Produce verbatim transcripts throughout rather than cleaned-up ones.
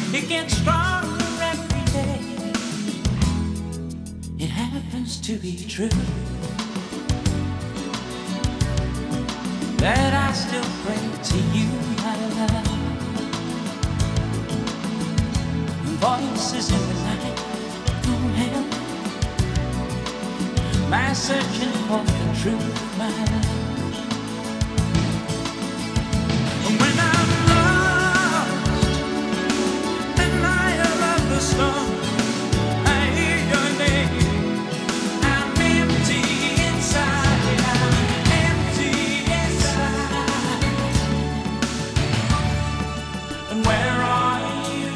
It gets stronger every day. It happens to be true that I still pray to you, my love. Voices in the night don't help my searching for the truth, my love. When I'm lost in the eye of the storm, I hear your name. I'm empty inside. I'm empty inside. And where are you?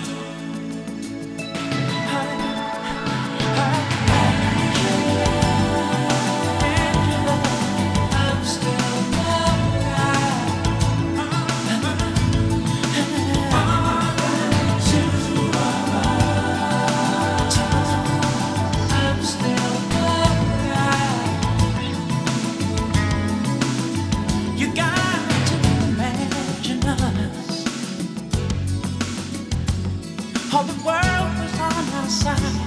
I'm still alive. I'm still alive. You got to imagine us. All the world was on our side.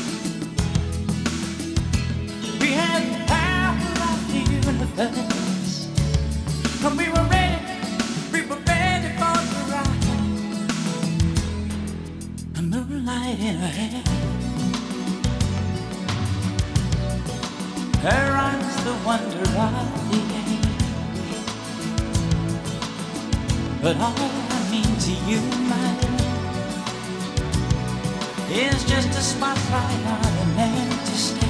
We had the power of the universe. And we were ready, we were ready for the ride. A moonlight in her hair. Her eyes, the wonder of the age. But all I mean to you, my love, is just a spotlight on an empty stage.